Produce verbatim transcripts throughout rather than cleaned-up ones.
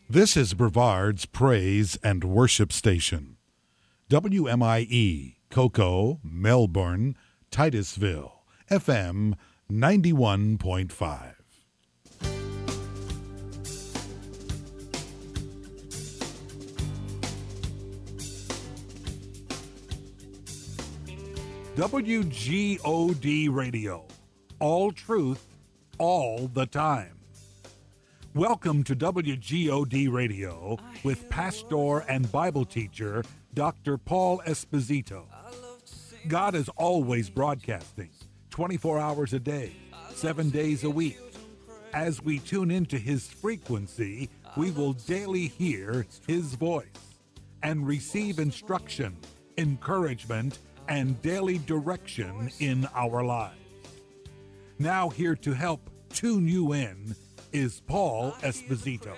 This is Brevard's Praise and Worship Station. W M I E, Cocoa, Melbourne, Titusville, F M ninety-one point five. W G O D Radio. All truth, all the time. Welcome to W G O D Radio with pastor and Bible teacher Doctor Paul Esposito. God is always broadcasting, twenty-four hours a day, seven days a week. As we tune into his frequency, we will daily hear his voice and receive instruction, encouragement, and daily direction in our lives. Now here to help tune you in is Paul Esposito.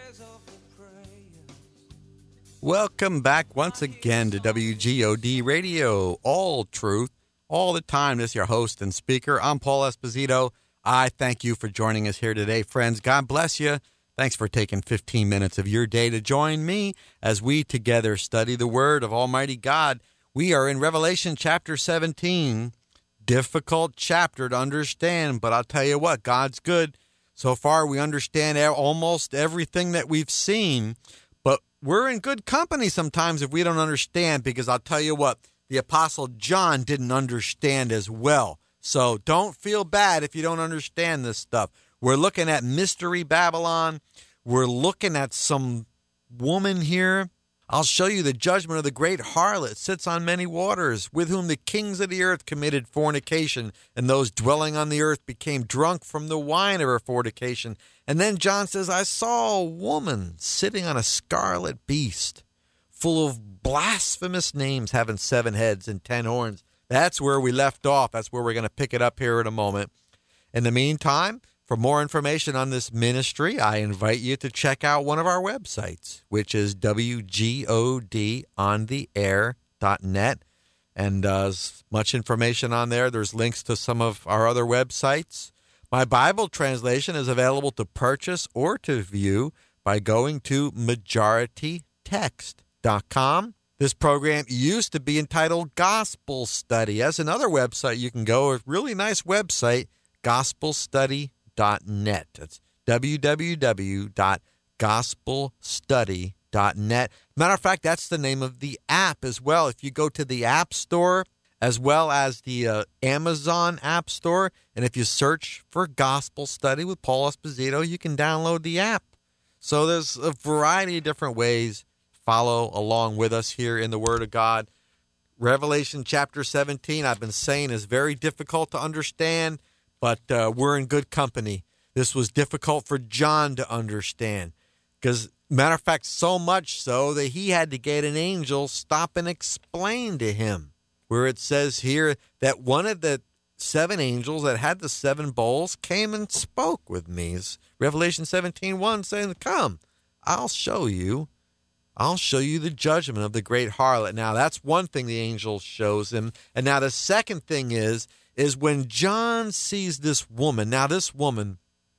Welcome back once again to W G O D Radio, all truth, all the time. This is your host and speaker. I'm Paul Esposito. I thank you for joining us here today, friends. God bless you. Thanks for taking fifteen minutes of your day to join me as we together study the Word of Almighty God. We are in Revelation chapter seventeen. Difficult chapter to understand, but I'll tell you what, God's good. So far, we understand almost everything that we've seen, but we're in good company sometimes if we don't understand, because I'll tell you what, the Apostle John didn't understand as well. So don't feel bad if you don't understand this stuff. We're looking at Mystery Babylon. We're looking at some woman here. I'll show you the judgment of the great harlot sits on many waters, with whom the kings of the earth committed fornication, and those dwelling on the earth became drunk from the wine of her fornication. And then John says, I saw a woman sitting on a scarlet beast, full of blasphemous names, having seven heads and ten horns. That's where we left off. That's where we're going to pick it up here in a moment. In the meantime, for more information on this ministry, I invite you to check out one of our websites, which is W G O D on the air dot net. And uh, there's much information on there. There's links to some of our other websites. My Bible translation is available to purchase or to view by going to majority text dot com. This program used to be entitled Gospel Study. As another website you can go, a really nice website, gospel study dot net. That's w w w dot gospel study dot net. Matter of fact, that's the name of the app as well. If you go to the App Store as well as the uh, Amazon App Store, and if you search for Gospel Study with Paul Esposito, you can download the app. So there's a variety of different ways. Follow along with us here in the Word of God. Revelation chapter seventeen, I've been saying, is very difficult to understand, but uh, we're in good company. This was difficult for John to understand, because, matter of fact, so much so that he had to get an angel stop and explain to him, where it says here that one of the seven angels that had the seven bowls came and spoke with me. It's Revelation seventeen one, saying, come, I'll show you. I'll show you the judgment of the great harlot. Now, that's one thing the angel shows him. And now the second thing is, is when John sees this woman. Now, this woman,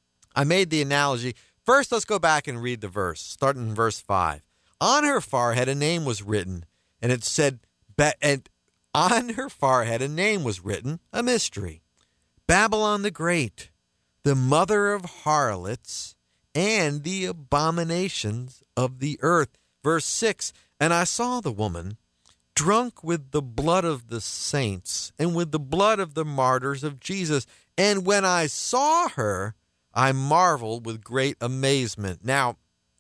I made the analogy. First, let's go back and read the verse, starting in verse five. On her forehead, a name was written, and it said, and on her forehead, a name was written, a mystery. Babylon the Great, the mother of harlots and the abominations of the earth. Verse six, and I saw the woman drunk with the blood of the saints and with the blood of the martyrs of Jesus. And when I saw her, I marveled with great amazement. Now,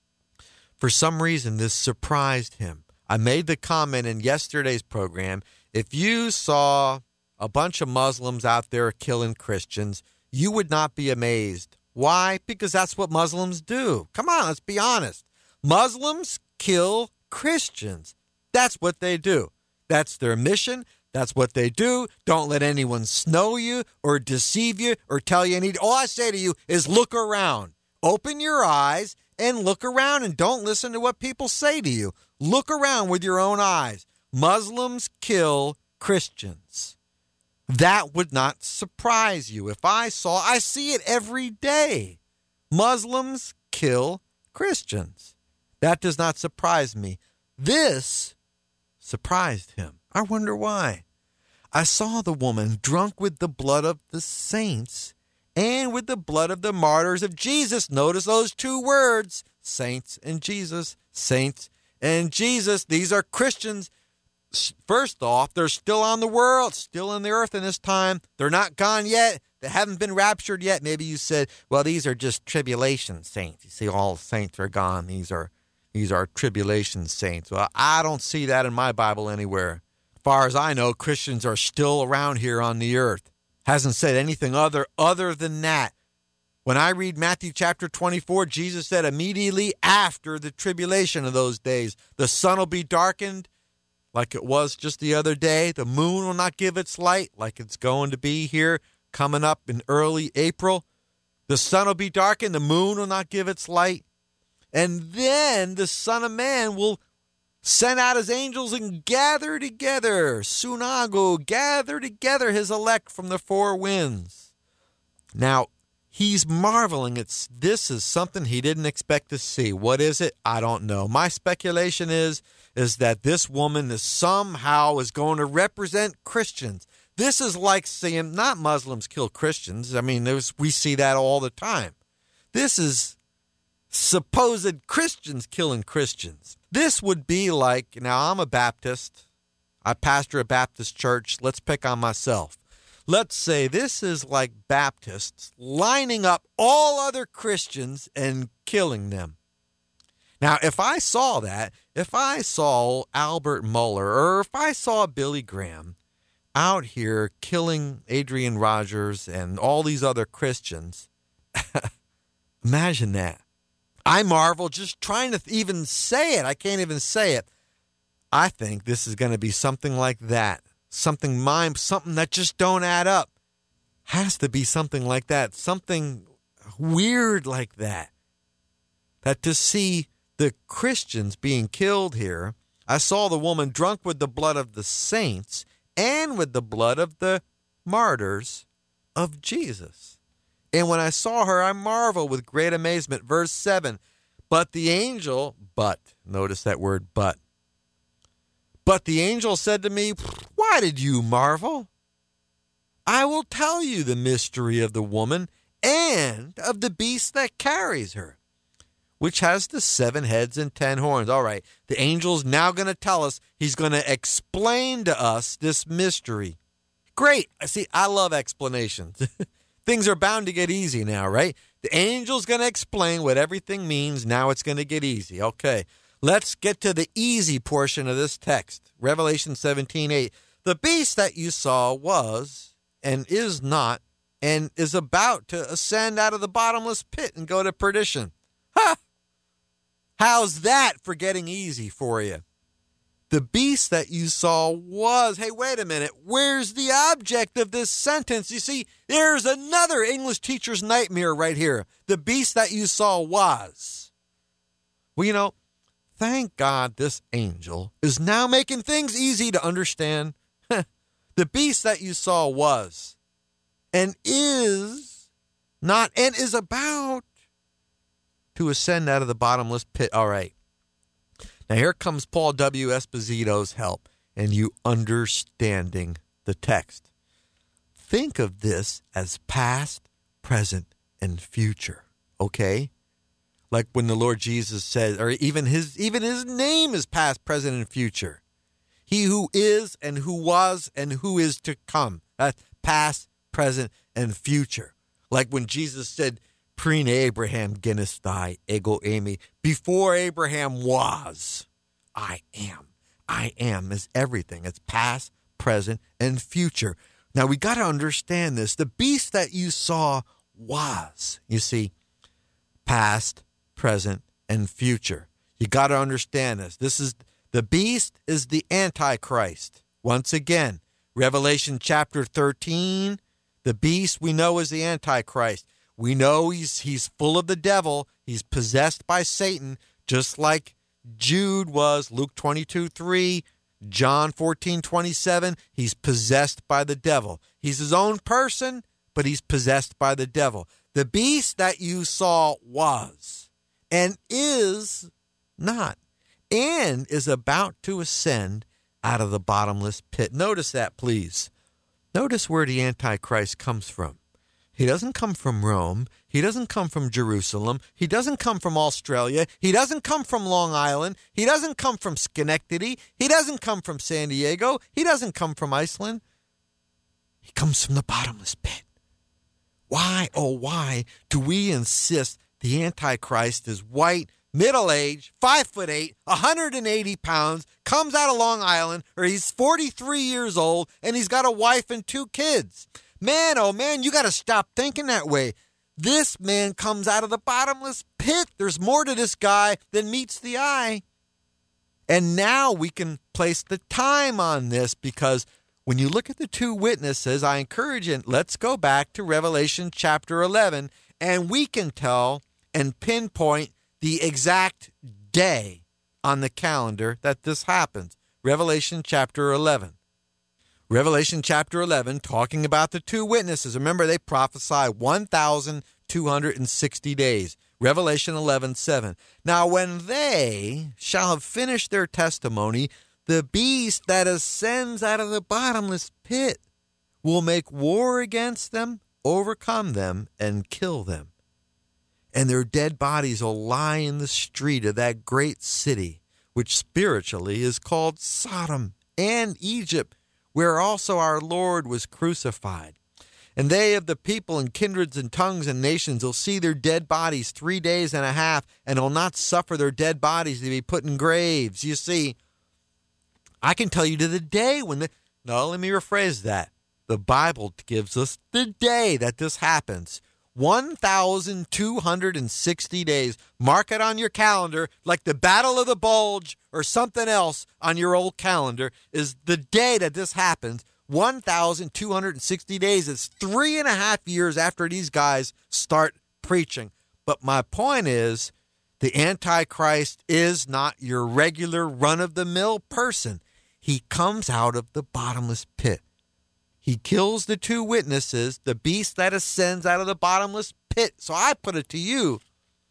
for some reason, this surprised him. I made the comment in yesterday's program, if you saw a bunch of Muslims out there killing Christians, you would not be amazed. Why? Because that's what Muslims do. Come on, let's be honest. Muslims kill Christians. That's what they do. That's their mission. That's what they do. Don't let anyone snow you or deceive you or tell you anything. All I say to you is look around. Open your eyes and look around, and don't listen to what people say to you. Look around with your own eyes. Muslims kill Christians. That would not surprise you. If I saw, I see it every day. Muslims kill Christians. That does not surprise me. This surprised him. I wonder why. I saw the woman drunk with the blood of the saints and with the blood of the martyrs of Jesus. Notice those two words, saints and Jesus, saints and Jesus. These are Christians. First off, they're still on the world, still on the earth in this time. They're not gone yet. They haven't been raptured yet. Maybe you said, well, these are just tribulation saints. You see, all saints are gone. These are these are tribulation saints. Well, I don't see that in my Bible anywhere. As far as I know, Christians are still around here on the earth. Hasn't said anything other other than that. When I read Matthew chapter twenty-four, Jesus said immediately after the tribulation of those days, the sun will be darkened like it was just the other day. The moon will not give its light like it's going to be here coming up in early April. The sun will be darkened. The moon will not give its light. And then the Son of Man will send out his angels and gather together, sunago, gather together his elect from the four winds. Now, he's marveling. It's this is something he didn't expect to see. What is it? I don't know. My speculation is, is that this woman is somehow is going to represent Christians. This is like saying not Muslims kill Christians. I mean, there's, we see that all the time. This is supposed Christians killing Christians. This would be like, now I'm a Baptist. I pastor a Baptist church. Let's pick on myself. Let's say this is like Baptists lining up all other Christians and killing them. Now, if I saw that, if I saw Albert Mueller, or if I saw Billy Graham out here killing Adrian Rogers and all these other Christians, imagine that. I marvel just trying to even say it. I can't even say it. I think this is going to be something like that. Something mime, something that just don't add up. Has to be something like that. Something weird like that. That to see the Christians being killed here, I saw the woman drunk with the blood of the saints and with the blood of the martyrs of Jesus. And when I saw her, I marveled with great amazement. Verse seven, but the angel, but, notice that word, but. But the angel said to me, why did you marvel? I will tell you the mystery of the woman and of the beast that carries her, which has the seven heads and ten horns. All right, the angel's now going to tell us, he's going to explain to us this mystery. Great. See, I love explanations. Things are bound to get easy now, right? The angel's going to explain what everything means. Now it's going to get easy. Okay, let's get to the easy portion of this text. Revelation seventeen eight. The beast that you saw was and is not and is about to ascend out of the bottomless pit and go to perdition. Ha! How's that for getting easy for you? The beast that you saw was, hey, wait a minute, where's the object of this sentence? You see, there's another English teacher's nightmare right here. The beast that you saw was. Well, you know, thank God this angel is now making things easy to understand. The beast that you saw was and is not and is about to ascend out of the bottomless pit. All right. Now here comes Paul W. Esposito's help and you understanding the text. Think of this as past, present, and future, okay? Like when the Lord Jesus says, or even his even his name is past, present, and future. He who is and who was and who is to come. That's past, present, and future. Like when Jesus said, Prine Abraham genestai ego eimi. Before Abraham was, I am. I am is everything. It's past, present, and future. Now we got to understand this. The beast that you saw was, you see, past, present, and future. You got to understand this. This is the beast is the Antichrist. Once again, Revelation chapter thirteen, the beast we know is the Antichrist. We know he's he's full of the devil. He's possessed by Satan, just like Jude was, Luke twenty-two three, John fourteen twenty-seven. He's possessed by the devil. He's his own person, but he's possessed by the devil. The beast that you saw was and is not, and is about to ascend out of the bottomless pit. Notice that, please. Notice where the Antichrist comes from. He doesn't come from Rome. He doesn't come from Jerusalem. He doesn't come from Australia. He doesn't come from Long Island. He doesn't come from Schenectady. He doesn't come from San Diego. He doesn't come from Iceland. He comes from the bottomless pit. Why, oh, why do we insist the Antichrist is white, middle-aged, five foot eight, one hundred eighty pounds, comes out of Long Island, or he's forty-three years old, and he's got a wife and two kids? Man, oh man, you got to stop thinking that way. This man comes out of the bottomless pit. There's more to this guy than meets the eye. And now we can place the time on this, because when you look at the two witnesses, I encourage you, let's go back to Revelation chapter eleven, and we can tell and pinpoint the exact day on the calendar that this happens. Revelation chapter eleven. Revelation chapter eleven, talking about the two witnesses. Remember, they prophesy one thousand two hundred sixty days. Revelation eleven seven. Now, when they shall have finished their testimony, the beast that ascends out of the bottomless pit will make war against them, overcome them, and kill them. And their dead bodies will lie in the street of that great city, which spiritually is called Sodom and Egypt, where also our Lord was crucified. And they of the people and kindreds and tongues and nations will see their dead bodies three days and a half, and will not suffer their dead bodies to be put in graves. You see, I can tell you to the day when the... No, let me rephrase that. The Bible gives us the day that this happens. one thousand two hundred sixty days. Mark it on your calendar, like the Battle of the Bulge or something else on your old calendar, is the day that this happens. one thousand two hundred sixty days. It's three and a half years after these guys start preaching. But my point is, the Antichrist is not your regular run-of-the-mill person. He comes out of the bottomless pit. He kills the two witnesses, the beast that ascends out of the bottomless pit. So I put it to you,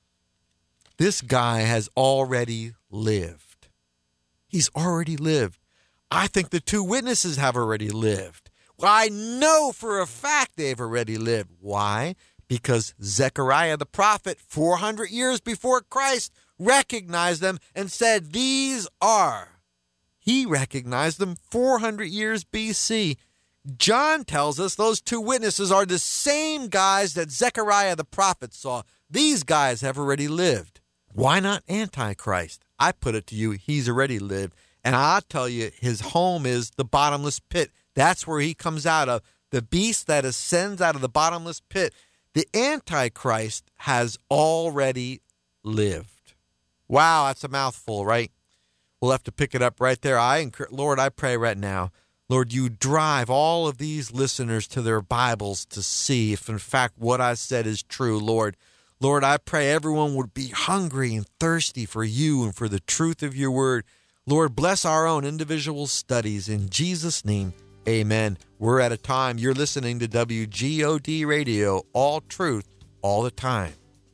this guy has already lived. He's already lived. I think the two witnesses have already lived. Well, I know for a fact they've already lived. Why? Because Zechariah the prophet, four hundred years before Christ, recognized them and said, these are. He recognized them four hundred years B C. John tells us those two witnesses are the same guys that Zechariah the prophet saw. These guys have already lived. Why not Antichrist? I put it to you, he's already lived. And I'll tell you, his home is the bottomless pit. That's where he comes out of. The beast that ascends out of the bottomless pit. The Antichrist has already lived. Wow, that's a mouthful, right? We'll have to pick it up right there. I, Lord, I pray right now, Lord, you drive all of these listeners to their Bibles to see if, in fact, what I said is true, Lord. Lord, I pray everyone would be hungry and thirsty for you and for the truth of your word. Lord, bless our own individual studies. In Jesus' name, amen. We're at a time. You're listening to W G O D Radio, all truth, all the time.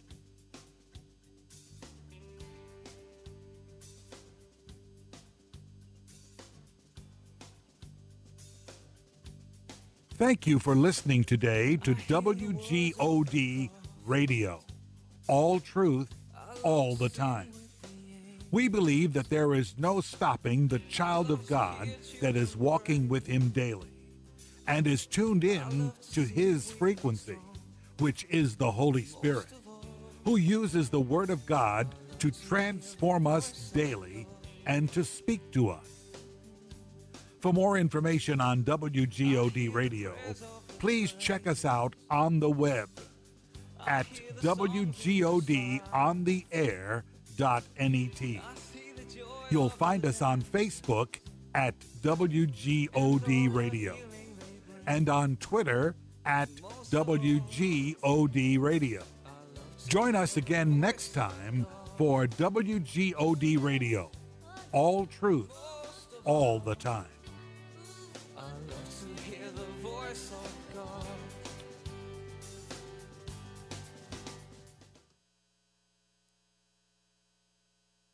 Thank you for listening today to W G O D Radio, all truth, all the time. We believe that there is no stopping the child of God that is walking with him daily and is tuned in to his frequency, which is the Holy Spirit, who uses the Word of God to transform us daily and to speak to us. For more information on W G O D Radio, please check us out on the web at W G O D on the air dot net. You'll find us on Facebook at W G O D Radio and on Twitter at W G O D Radio. Join us again next time for W G O D Radio, all truth, all the time.